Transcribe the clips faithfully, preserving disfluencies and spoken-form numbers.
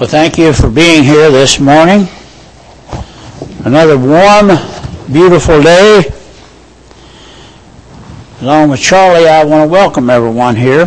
Well, thank you for being here this morning. Another warm, beautiful day. Along with Charlie, I want to welcome everyone here.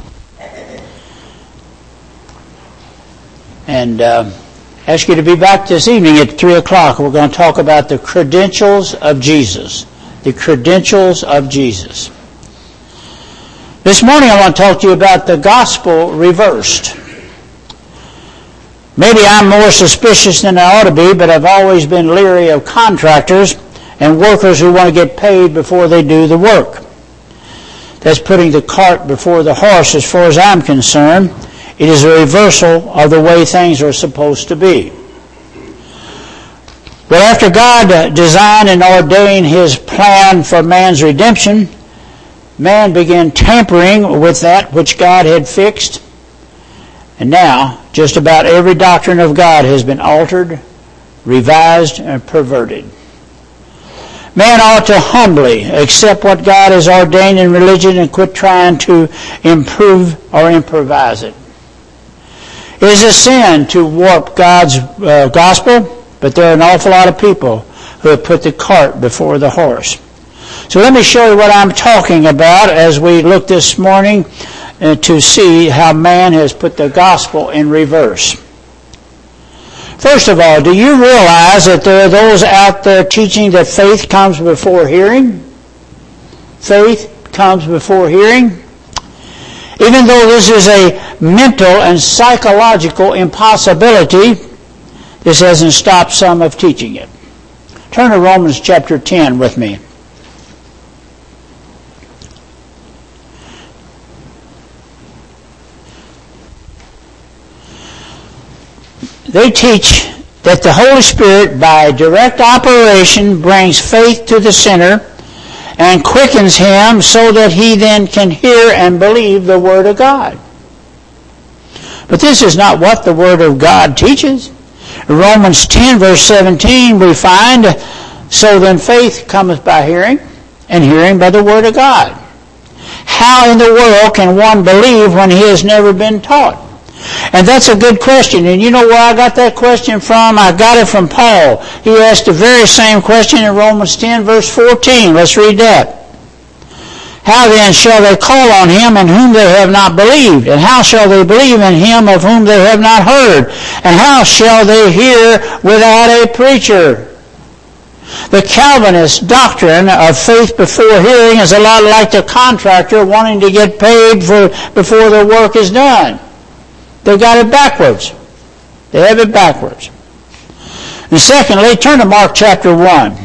And uh, ask you to be back this evening at three o'clock. We're going to talk about the credentials of Jesus. The credentials of Jesus. This morning I want to talk to you about the gospel reversed. Maybe I'm more suspicious than I ought to be, but I've always been leery of contractors and workers who want to get paid before they do the work. That's putting the cart before the horse as far as I'm concerned. It is a reversal of the way things are supposed to be. But after God designed and ordained His plan for man's redemption, man began tampering with that which God had fixed. And now, just about every doctrine of God has been altered, revised, and perverted. Man ought to humbly accept what God has ordained in religion and quit trying to improve or improvise it. It is a sin to warp God's uh, gospel, but there are an awful lot of people who have put the cart before the horse. So let me show you what I'm talking about as we look this morning uh, to see how man has put the gospel in reverse. First of all, do you realize that there are those out there teaching that faith comes before hearing? Faith comes before hearing? Even though this is a mental and psychological impossibility, this hasn't stopped some of teaching it. Turn to Romans chapter ten with me. They teach that the Holy Spirit, by direct operation, brings faith to the sinner and quickens him so that he then can hear and believe the Word of God. But this is not what the Word of God teaches. In Romans ten, verse seventeen, we find, so then faith cometh by hearing, and hearing by the Word of God. How in the world can one believe when he has never been taught? And that's a good question. And you know where I got that question from? I got it from Paul. He asked the very same question in Romans ten, verse fourteen. Let's read that. How then shall they call on him in whom they have not believed? And how shall they believe in him of whom they have not heard? And how shall they hear without a preacher? The Calvinist doctrine of faith before hearing is a lot like the contractor wanting to get paid for before the work is done. They got it backwards. They have it backwards. And secondly, turn to Mark chapter one.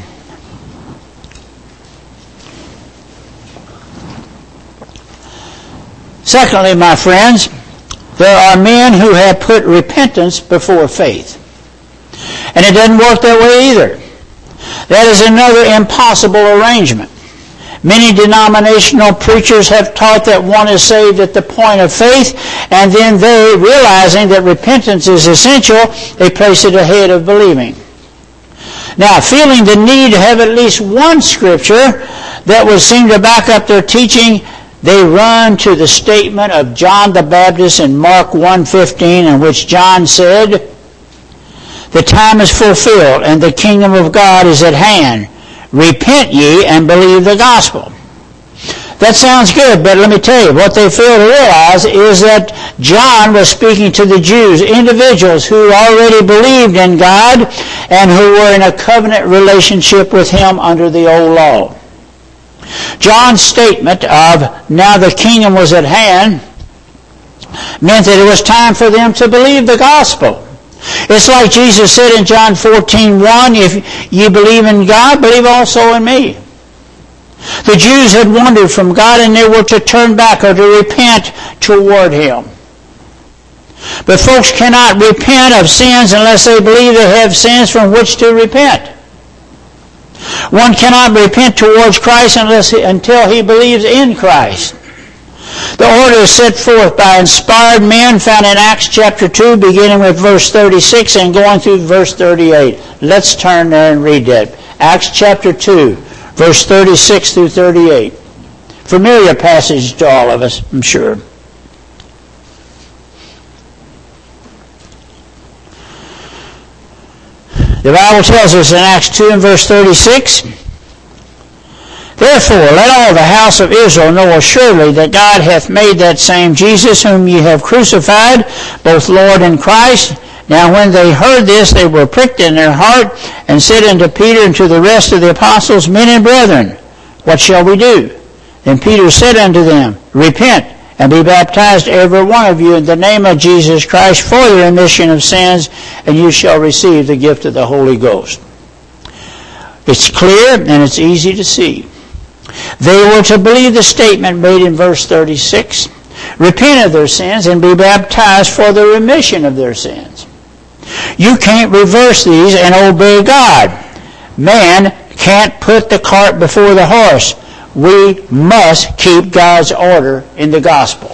Secondly, my friends, there are men who have put repentance before faith. And it doesn't work that way either. That is another impossible arrangement. Many denominational preachers have taught that one is saved at the point of faith, and then they, realizing that repentance is essential, they place it ahead of believing. Now, feeling the need to have at least one scripture that would seem to back up their teaching, they run to the statement of John the Baptist in Mark one fifteen, in which John said, "The time is fulfilled, and the kingdom of God is at hand. Repent ye and believe the gospel." That sounds good, but let me tell you, what they fail to realize is that John was speaking to the Jews, individuals who already believed in God and who were in a covenant relationship with Him under the old law. John's statement of, "now the kingdom was at hand," meant that it was time for them to believe the gospel. It's like Jesus said in John fourteen one, "If ye believe in God, believe also in me." The Jews had wandered from God and they were to turn back or to repent toward Him. But folks cannot repent of sins unless they believe they have sins from which to repent. One cannot repent towards Christ unless he, until he believes in Christ. The order is set forth by inspired men found in Acts chapter two, beginning with verse thirty-six and going through verse thirty-eight. Let's turn there and read that. Acts chapter two, verse thirty-six through thirty-eight. Familiar passage to all of us, I'm sure. The Bible tells us in Acts two and verse thirty-six, "Therefore let all the house of Israel know assuredly that God hath made that same Jesus whom ye have crucified, both Lord and Christ." Now when they heard this, they were pricked in their heart, and said unto Peter and to the rest of the apostles, "Men and brethren, what shall we do?" Then Peter said unto them, "Repent, and be baptized every one of you in the name of Jesus Christ for the remission of sins, and you shall receive the gift of the Holy Ghost." It's clear and it's easy to see. They were to believe the statement made in verse thirty-six, repent of their sins and be baptized for the remission of their sins. You can't reverse these and obey God. Man can't put the cart before the horse. We must keep God's order in the gospel.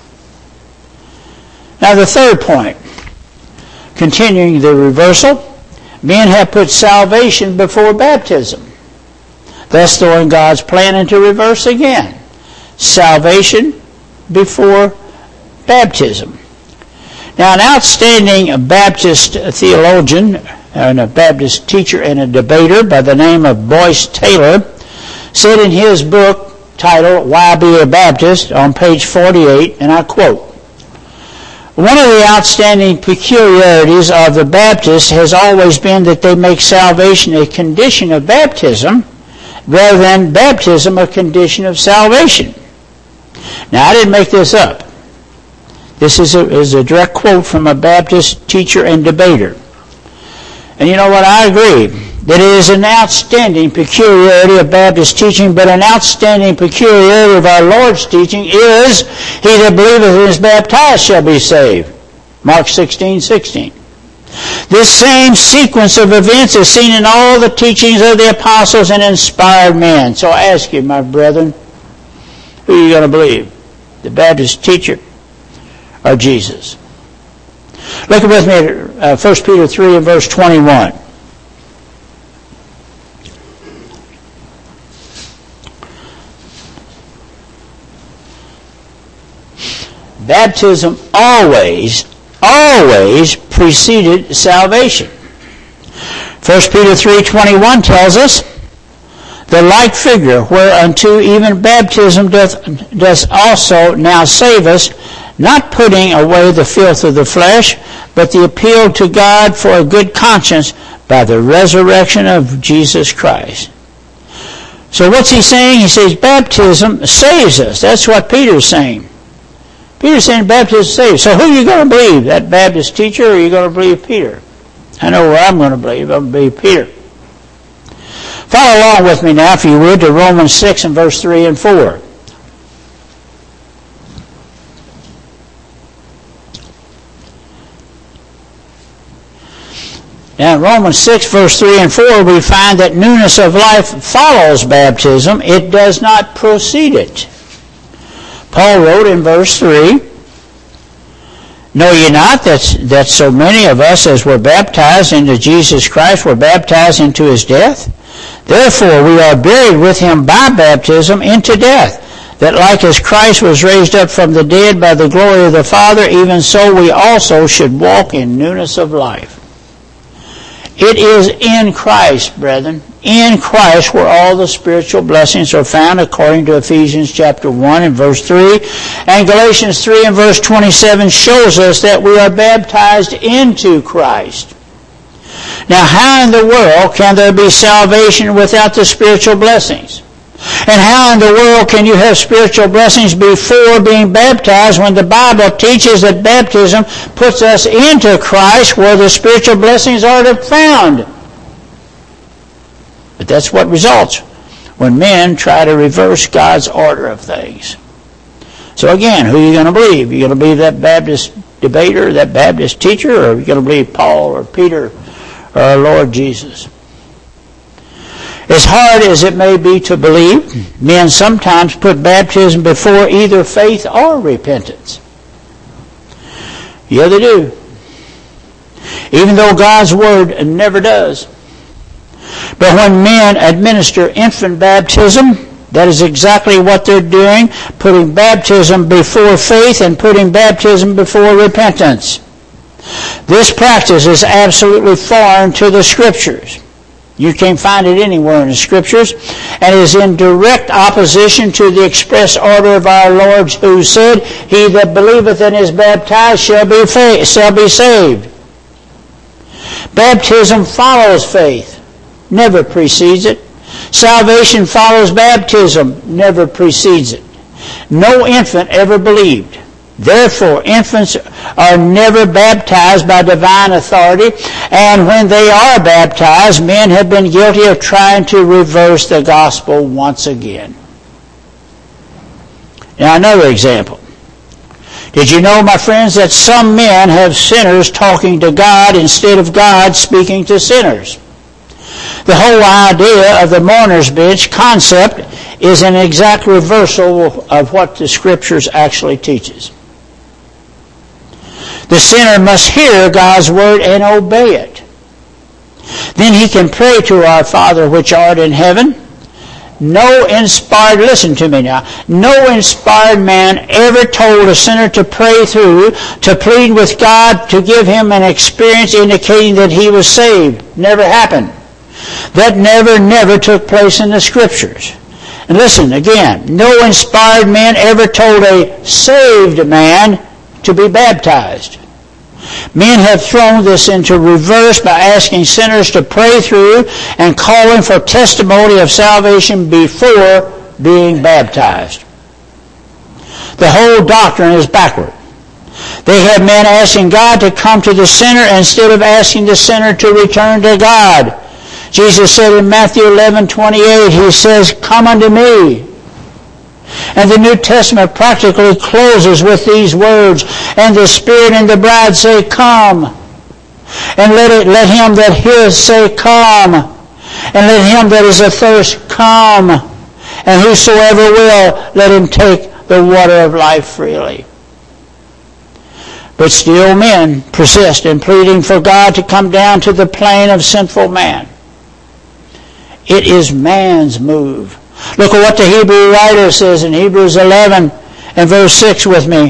Now the third point, continuing the reversal, men have put salvation before baptism, thus throwing God's plan into reverse again. Salvation before baptism. Now an outstanding Baptist theologian and a Baptist teacher and a debater by the name of Boyce Taylor said in his book titled "Why Be a Baptist" on page forty-eight, and I quote, "One of the outstanding peculiarities of the Baptists has always been that they make salvation a condition of baptism rather than baptism a condition of salvation." Now I didn't make this up. This is a, is a direct quote from a Baptist teacher and debater. And you know what? I agree that it is an outstanding peculiarity of Baptist teaching, but an outstanding peculiarity of our Lord's teaching is, "He that believeth and is baptized shall be saved." Mark sixteen sixteen. This same sequence of events is seen in all the teachings of the apostles and inspired men. So I ask you, my brethren, who are you going to believe? The Baptist teacher or Jesus? Look with me at uh, First Peter three and verse twenty-one. Baptism always, always preceded salvation. First Peter three twenty-one tells us, "The like figure whereunto even baptism doth, doth also now save us, not putting away the filth of the flesh, but the appeal to God for a good conscience by the resurrection of Jesus Christ." So what's he saying? He says baptism saves us. That's what Peter's saying. Peter's saying baptism saves. So who are you going to believe? That Baptist teacher, or are you going to believe Peter? I know where I'm going to believe. I'm going to believe Peter. Follow along with me now, if you would, to Romans six and verse three and four. Now in Romans six, verse three and four, we find that newness of life follows baptism. It does not precede it. Paul wrote in verse three, "Know ye not that, that so many of us as were baptized into Jesus Christ were baptized into his death? Therefore we are buried with him by baptism into death, that like as Christ was raised up from the dead by the glory of the Father, even so we also should walk in newness of life." It is in Christ, brethren, in Christ where all the spiritual blessings are found, according to Ephesians chapter one and verse three. And Galatians three and verse twenty-seven shows us that we are baptized into Christ. Now, how in the world can there be salvation without the spiritual blessings? And how in the world can you have spiritual blessings before being baptized, when the Bible teaches that baptism puts us into Christ where the spiritual blessings are found? But that's what results when men try to reverse God's order of things. So again, who are you going to believe? Are you going to believe that Baptist debater, that Baptist teacher, or are you going to believe Paul or Peter or our Lord Jesus? As hard as it may be to believe, men sometimes put baptism before either faith or repentance. Yeah, they do. Even though God's Word never does. But when men administer infant baptism, that is exactly what they're doing, putting baptism before faith and putting baptism before repentance. This practice is absolutely foreign to the Scriptures. You can't find it anywhere in the Scriptures, and is in direct opposition to the express order of our Lord, who said, "He that believeth and is baptized shall be fa- shall be saved." Baptism follows faith, never precedes it. Salvation follows baptism, never precedes it. No infant ever believed. Therefore, infants are never baptized by divine authority, and when they are baptized, men have been guilty of trying to reverse the gospel once again. Now, another example. Did you know, my friends, that some men have sinners talking to God instead of God speaking to sinners? The whole idea of the mourner's bench concept is an exact reversal of what the Scriptures actually teaches. The sinner must hear God's word and obey it. Then he can pray to our Father which art in heaven. No inspired, listen to me now, no inspired man ever told a sinner to pray through, to plead with God to give him an experience indicating that he was saved. Never happened. That never, never took place in the Scriptures. And listen, again, no inspired man ever told a saved man to be baptized. Men have thrown this into reverse by asking sinners to pray through and calling for testimony of salvation before being baptized. The whole doctrine is backward. They have men asking God to come to the sinner instead of asking the sinner to return to God. Jesus said in Matthew eleven twenty-eight, he says, "Come unto me." And the New Testament practically closes with these words, "And the Spirit and the bride say, Come. And let it, let him that heareth say, Come. And let him that is athirst come. And whosoever will, let him take the water of life freely." But still men persist in pleading for God to come down to the plane of sinful man. It is man's move. Look at what the Hebrew writer says in Hebrews eleven and verse six with me.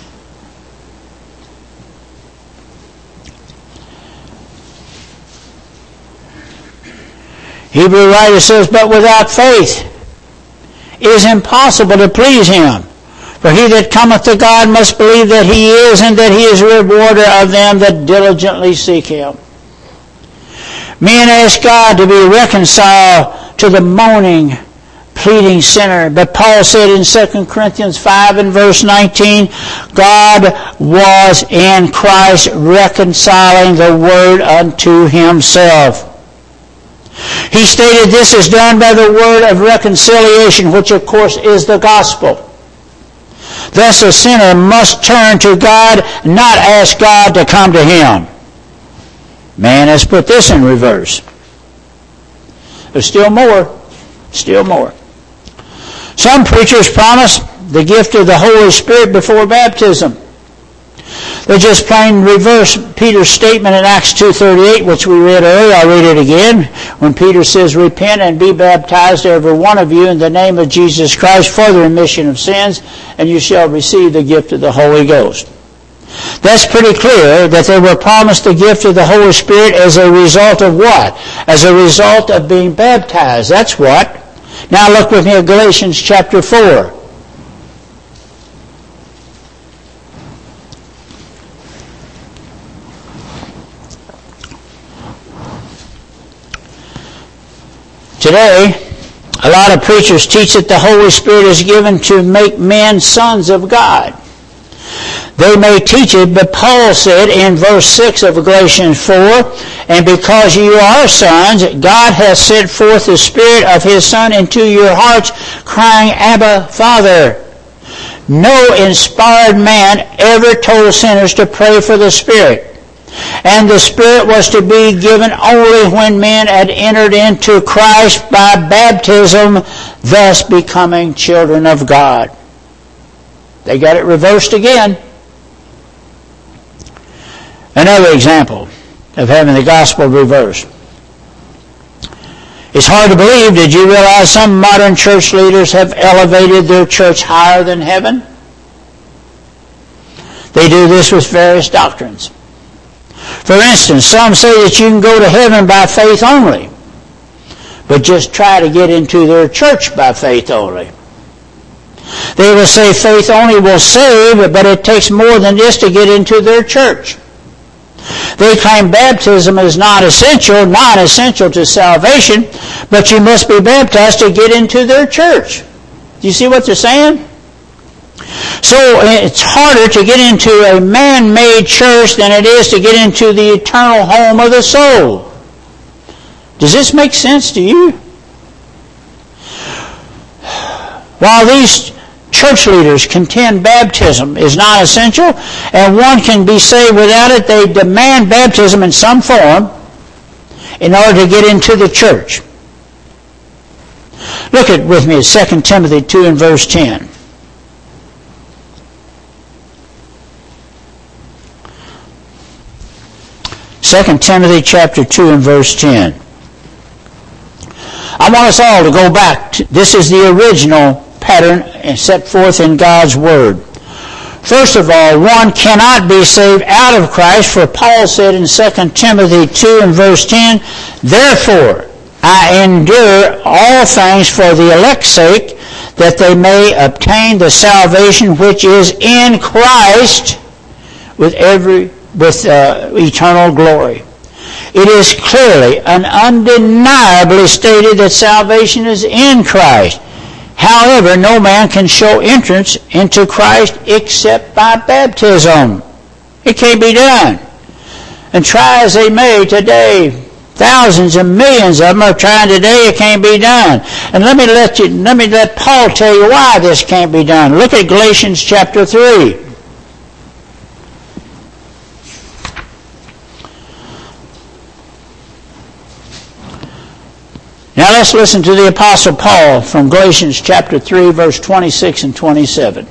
Hebrew writer says, "But without faith it is impossible to please him. For he that cometh to God must believe that he is, and that he is a rewarder of them that diligently seek him." Men ask God to be reconciled to the moaning, pleading sinner. But Paul said in Second Corinthians five and verse nineteen, God was in Christ reconciling the world unto himself. He stated this is done by the word of reconciliation, which of course is the gospel. Thus a sinner must turn to God, not ask God to come to him. Man has put this in reverse. There's still more. Still more. Some preachers promise the gift of the Holy Spirit before baptism. They just plain reverse Peter's statement in Acts two thirty-eight, which we read earlier. I'll read it again. When Peter says, "Repent and be baptized, every one of you, in the name of Jesus Christ for the remission of sins, and you shall receive the gift of the Holy Ghost." That's pretty clear that they were promised the gift of the Holy Spirit as a result of what? As a result of being baptized. That's what. Now look with me at Galatians chapter four. Today, a lot of preachers teach that the Holy Spirit is given to make men sons of God. They may teach it, but Paul said in verse six of Galatians four, "And because you are sons, God hath sent forth the Spirit of his Son into your hearts, crying, Abba, Father." No inspired man ever told sinners to pray for the Spirit. And the Spirit was to be given only when men had entered into Christ by baptism, thus becoming children of God. They got it reversed again. Another example of having the gospel reversed. It's hard to believe. Did you realize some modern church leaders have elevated their church higher than heaven? They do this with various doctrines. For instance, some say that you can go to heaven by faith only, but just try to get into their church by faith only. They will say faith only will save, but it takes more than this to get into their church. They claim baptism is not essential, not essential to salvation, but you must be baptized to get into their church. Do you see what they're saying? So it's harder to get into a man-made church than it is to get into the eternal home of the soul. Does this make sense to you? While these church leaders contend baptism is not essential and one can be saved without it, they demand baptism in some form in order to get into the church. Look at with me at Second Timothy two and verse ten. Second Timothy chapter two and verse ten. I want us all to go back to, this is the original pattern set forth in God's Word. First of all, one cannot be saved out of Christ, for Paul said in Second Timothy two and verse ten, "Therefore I endure all things for the elect's sake, that they may obtain the salvation which is in Christ with every with uh, eternal glory." It is clearly and undeniably stated that salvation is in Christ. However, no man can show entrance into Christ except by baptism. It can't be done. And try as they may today, thousands and millions of them are trying today, it can't be done. And let me let you let me let Paul tell you why this can't be done. Look at Galatians chapter three. Now let's listen to the Apostle Paul from Galatians chapter three, verse twenty-six and twenty-seven.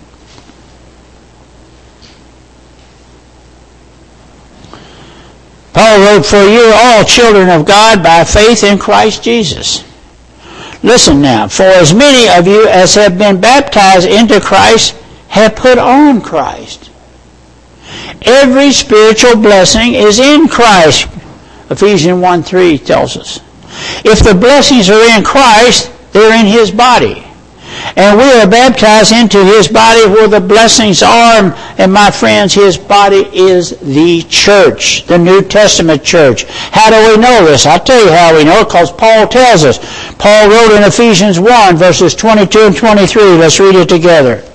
Paul wrote, "For you are all children of God by faith in Christ Jesus." Listen now. "For as many of you as have been baptized into Christ have put on Christ." Every spiritual blessing is in Christ. Ephesians one three tells us. If the blessings are in Christ, they're in His body. And we are baptized into His body where the blessings are. And my friends, His body is the church, the New Testament church. How do we know this? I'll tell you how we know it, because Paul tells us. Paul wrote in Ephesians one, verses twenty-two and twenty-three. Let's read it together.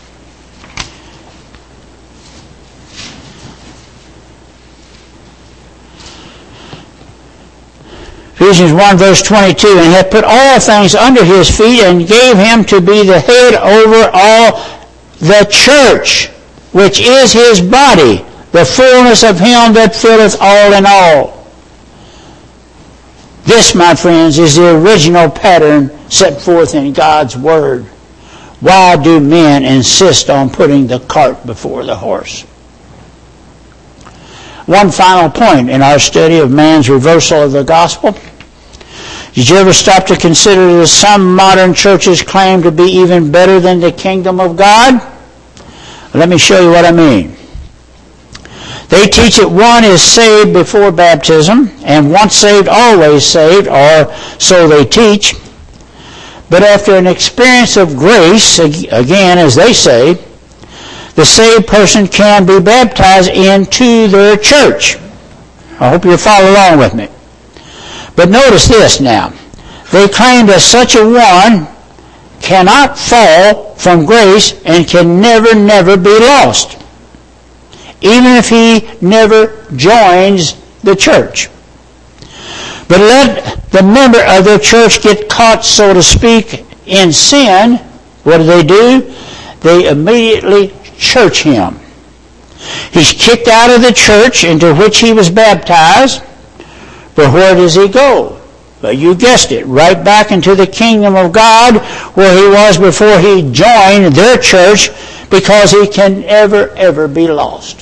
Ephesians one verse twenty-two, "And hath put all things under His feet, and gave Him to be the head over all the church, which is His body, the fullness of Him that filleth all in all." This, my friends, is the original pattern set forth in God's Word. Why do men insist on putting the cart before the horse? One final point in our study of man's reversal of the gospel. Did you ever stop to consider that some modern churches claim to be even better than the kingdom of God? Let me show you what I mean. They teach that one is saved before baptism, and once saved, always saved, or so they teach. But after an experience of grace, again, as they say, the saved person can be baptized into their church. I hope you'll follow along with me. But notice this now. They claim that such a one cannot fall from grace and can never, never be lost, even if he never joins the church. But let the member of the church get caught, so to speak, in sin. What do they do? They immediately church him. He's kicked out of the church into which he was baptized. But where does he go? Well, you guessed it, right back into the kingdom of God where he was before he joined their church, because he can never, ever be lost.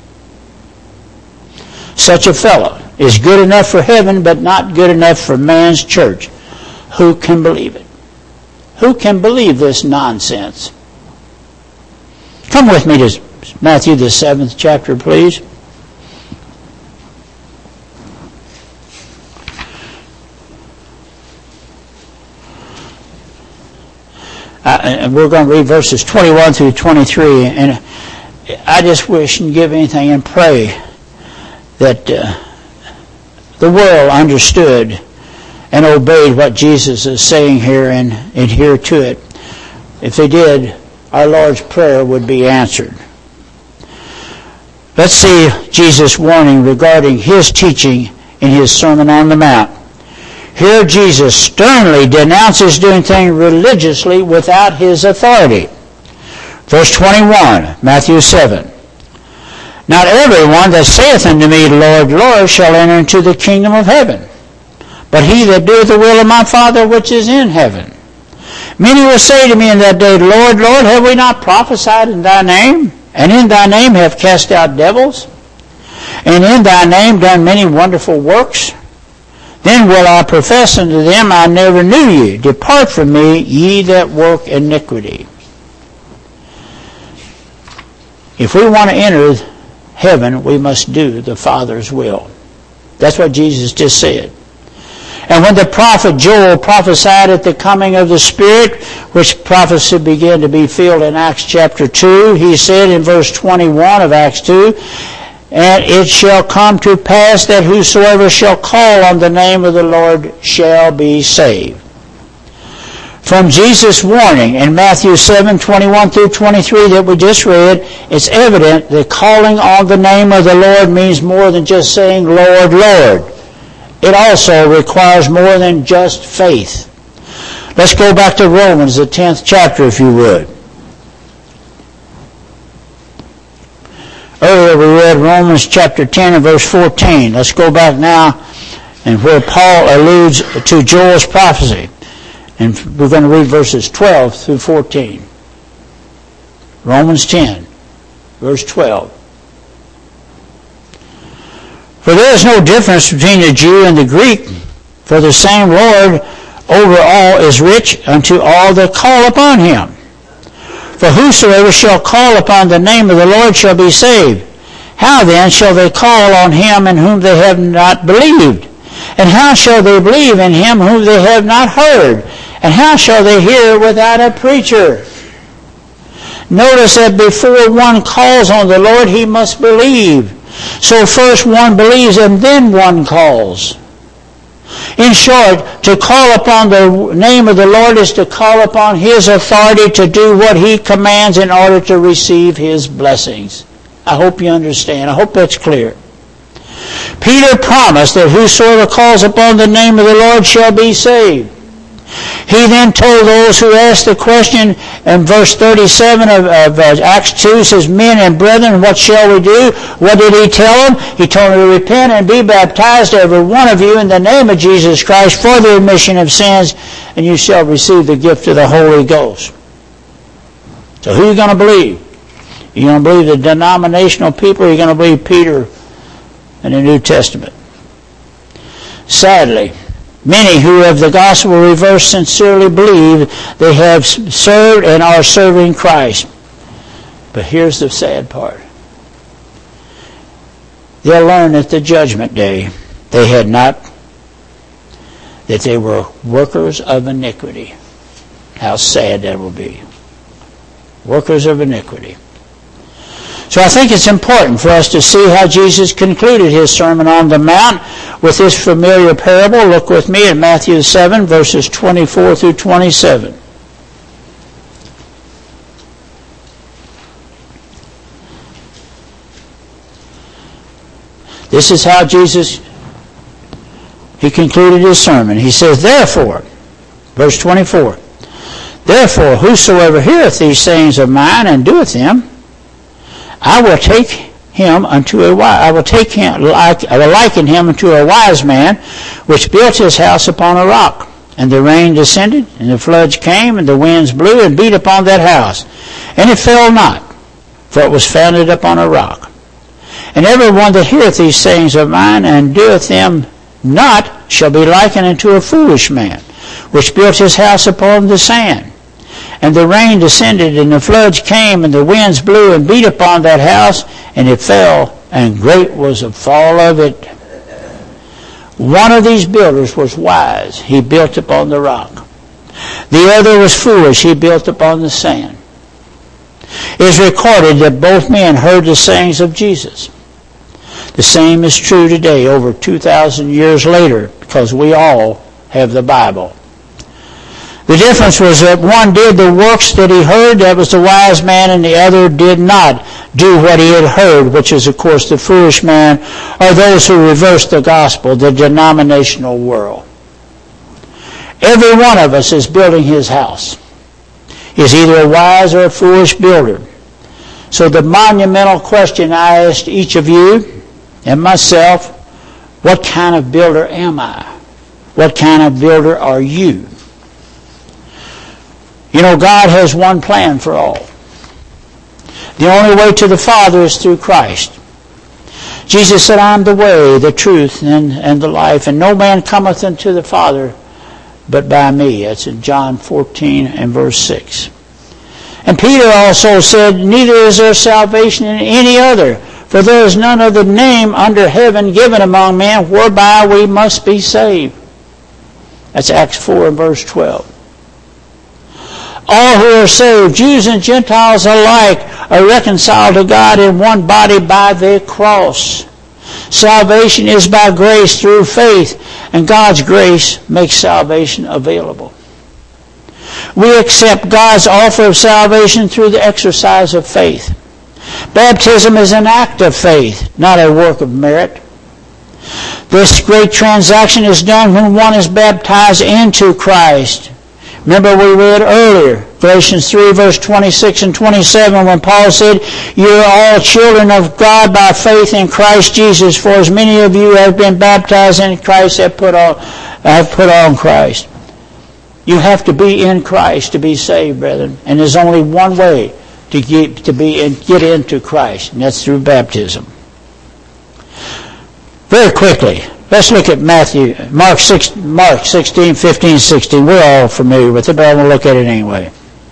Such a fellow is good enough for heaven, but not good enough for man's church. Who can believe it? Who can believe this nonsense? Come with me to Matthew the seventh chapter, please. and we're going to read verses twenty-one through twenty-three, and I just wish and give anything and pray that uh, the world understood and obeyed what Jesus is saying here and adhere to it. If they did, our Lord's Prayer would be answered. Let's see Jesus' warning regarding his teaching in his Sermon on the Mount. Here Jesus sternly denounces doing things religiously without his authority. Verse twenty-one, Matthew seven. Not everyone that saith unto me, Lord, Lord, shall enter into the kingdom of heaven, but he that doeth the will of my Father which is in heaven. Many will say to me in that day, Lord, Lord, have we not prophesied in thy name? And in thy name have cast out devils? And in thy name done many wonderful works? Then will I profess unto them, I never knew you. Depart from me, ye that work iniquity. If we want to enter heaven, we must do the Father's will. That's what Jesus just said. And when the prophet Joel prophesied at the coming of the Spirit, which prophecy began to be filled in Acts chapter two, he said in verse twenty-one of Acts two, and it shall come to pass that whosoever shall call on the name of the Lord shall be saved. From Jesus' warning in Matthew seven, twenty-one through twenty-three that we just read, it's evident that calling on the name of the Lord means more than just saying, Lord, Lord. It also requires more than just faith. Let's go back to Romans, the tenth chapter, if you would. Earlier we read Romans chapter ten and verse fourteen. Let's go back now and where Paul alludes to Joel's prophecy. And we're going to read verses twelve through fourteen. Romans ten, verse twelve. For there is no difference between the Jew and the Greek, for the same Lord over all is rich unto all that call upon him. For whosoever shall call upon the name of the Lord shall be saved. How then shall they call on him in whom they have not believed? And how shall they believe in him whom they have not heard? And how shall they hear without a preacher? Notice that before one calls on the Lord, he must believe. So first one believes and then one calls. In short, to call upon the name of the Lord is to call upon his authority to do what he commands in order to receive his blessings. I hope you understand. I hope that's clear. Peter promised that whosoever calls upon the name of the Lord shall be saved. He then told those who asked the question in verse thirty-seven of, of uh, Acts two, says, Men and brethren, what shall we do? What did he tell them? He told them to repent and be baptized, every one of you, in the name of Jesus Christ for the remission of sins, and you shall receive the gift of the Holy Ghost. So who are you going to believe? Are you going to believe the denominational people, or are you going to believe Peter in the New Testament? Sadly, many who have the gospel reversed sincerely believe they have served and are serving Christ. But here's the sad part. They'll learn at the judgment day they had not, that they were workers of iniquity. How sad that will be. Workers of iniquity. So I think it's important for us to see how Jesus concluded his Sermon on the Mount with this familiar parable. Look with me at Matthew seven, verses twenty-four through twenty-seven. This is how Jesus, he concluded his sermon. He says, Therefore, verse twenty-four, Therefore, whosoever heareth these sayings of mine and doeth them, I will take him unto a wise, I will take him like I will liken him unto a wise man, which built his house upon a rock. And the rain descended, and the floods came, and the winds blew and beat upon that house, and it fell not, for it was founded upon a rock. And every one that heareth these sayings of mine and doeth them not shall be likened unto a foolish man, which built his house upon the sand. And the rain descended, and the floods came, and the winds blew and beat upon that house, and it fell, and great was the fall of it. One of these builders was wise. He built upon the rock. The other was foolish. He built upon the sand. It is recorded that both men heard the sayings of Jesus. The same is true today, over two thousand years later, because we all have the Bible. The difference was that one did the works that he heard, that was the wise man, and the other did not do what he had heard, which is, of course, the foolish man, or those who reverse the gospel, the denominational world. Every one of us is building his house. Is either a wise or a foolish builder. So the monumental question I asked each of you and myself, what kind of builder am I? What kind of builder are you? You know, God has one plan for all. The only way to the Father is through Christ. Jesus said, I am the way, the truth, and, and the life, and no man cometh unto the Father but by me. That's in John fourteen and verse six. And Peter also said, neither is there salvation in any other, for there is none other name under heaven given among men whereby we must be saved. That's Acts four and verse twelve. All who are saved, Jews and Gentiles alike, are reconciled to God in one body by the cross. Salvation is by grace through faith, and God's grace makes salvation available. We accept God's offer of salvation through the exercise of faith. Baptism is an act of faith, not a work of merit. This great transaction is done when one is baptized into Christ. Remember we read earlier, Galatians three, verse twenty-six and twenty-seven, when Paul said, you are all children of God by faith in Christ Jesus, for as many of you have been baptized in Christ have put on, have put on Christ. You have to be in Christ to be saved, brethren. And there's only one way to get, to be in, get into Christ, and that's through baptism. Very quickly, let's look at Matthew, Mark, six, Mark sixteen, fifteen, sixteen. We're all familiar with it, but I'm going to look at it anyway.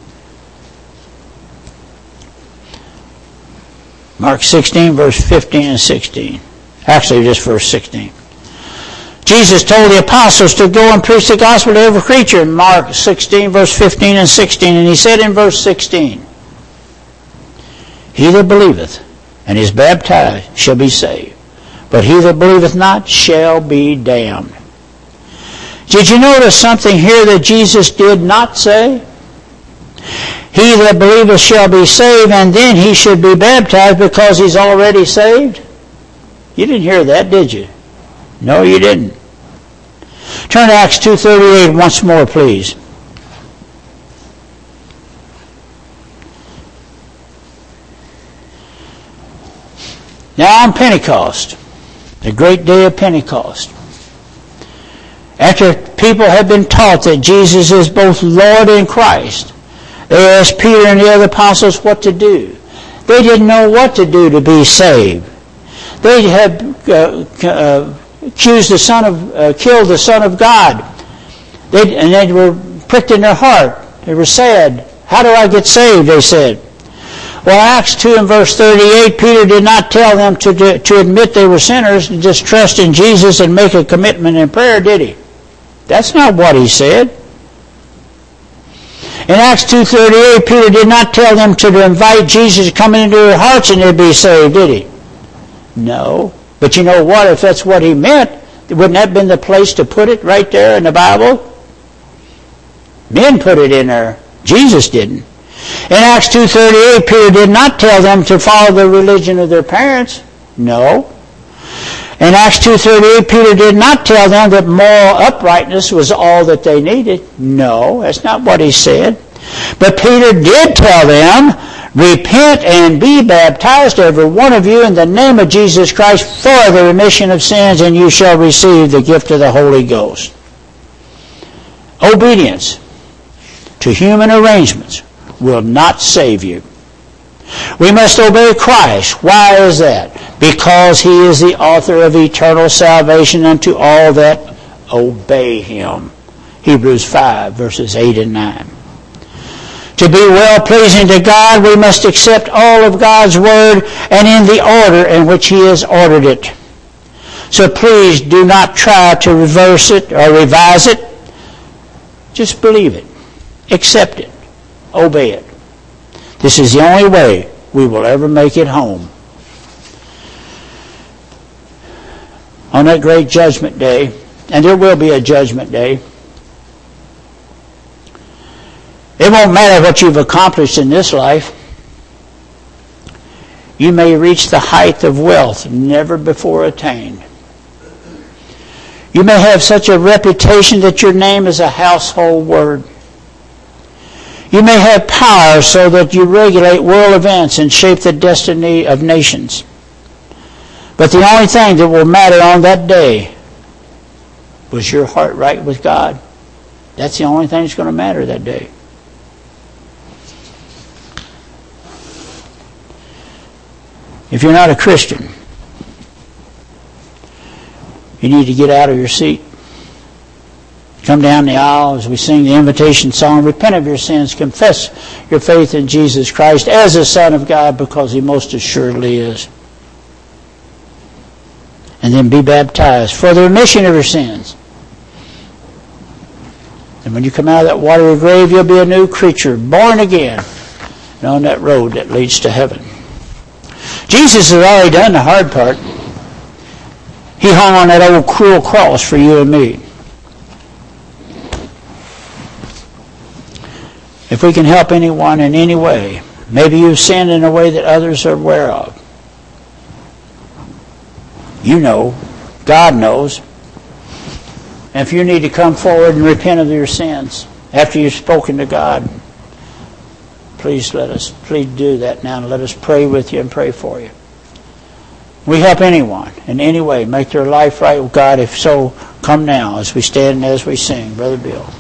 Mark sixteen, verse fifteen and sixteen. Actually, just verse sixteen. Jesus told the apostles to go and preach the gospel to every creature in Mark sixteen, verse fifteen and sixteen. And he said in verse sixteen, he that believeth and is baptized shall be saved, but he that believeth not shall be damned. Did you notice something here that Jesus did not say? He that believeth shall be saved, and then he should be baptized because he's already saved? You didn't hear that, did you? No, you didn't. Turn to Acts two thirty-eight once more, please. Now on Pentecost, the great day of Pentecost, after people have been taught that Jesus is both Lord and Christ, they asked Peter and the other apostles what to do. They didn't know what to do to be saved. They had uh, uh, accused the Son of, uh, killed the Son of God. They, and they were pricked in their heart. They were sad. How do I get saved, they said. Well, Acts two and verse thirty-eight, Peter did not tell them to, to admit they were sinners and just trust in Jesus and make a commitment in prayer, did he? That's not what he said. In Acts two thirty-eight, Peter did not tell them to invite Jesus to come into their hearts and they'd be saved, did he? No. But you know what? If that's what he meant, wouldn't that have been the place to put it right there in the Bible? Men put it in there. Jesus didn't. In Acts two thirty-eight, Peter did not tell them to follow the religion of their parents. No. In Acts two thirty-eight, Peter did not tell them that moral uprightness was all that they needed. No, that's not what he said. But Peter did tell them, repent and be baptized, every one of you, in the name of Jesus Christ for the remission of sins, and you shall receive the gift of the Holy Ghost. Obedience to human arrangements will not save you. We must obey Christ. Why is that? Because he is the author of eternal salvation unto all that obey him. Hebrews five, verses eight and nine. To be well-pleasing to God, we must accept all of God's Word and in the order in which he has ordered it. So please do not try to reverse it or revise it. Just believe it. accept it. Obey it. This is the only way we will ever make it home. On that great judgment day, and there will be a judgment day, it won't matter what you've accomplished in this life. You may reach the height of wealth never before attained. You may have such a reputation that your name is a household word. You may have power so that you regulate world events and shape the destiny of nations. But the only thing that will matter on that day was your heart right with God. That's the only thing that's going to matter that day. If you're not a Christian, you need to get out of your seat. Come down the aisle as we sing the invitation song. Repent of your sins. Confess your faith in Jesus Christ as the Son of God, because He most assuredly is. And then be baptized for the remission of your sins. And when you come out of that watery grave, you'll be a new creature, born again, and on that road that leads to heaven. Jesus has already done the hard part. He hung on that old cruel cross for you and me. If we can help anyone in any way, maybe you've sinned in a way that others are aware of. You know. God knows. And if you need to come forward and repent of your sins after you've spoken to God, please let us, please do that now, and let us pray with you and pray for you. We help anyone in any way make their life right with God. If so, come now as we stand and as we sing. Brother Bill.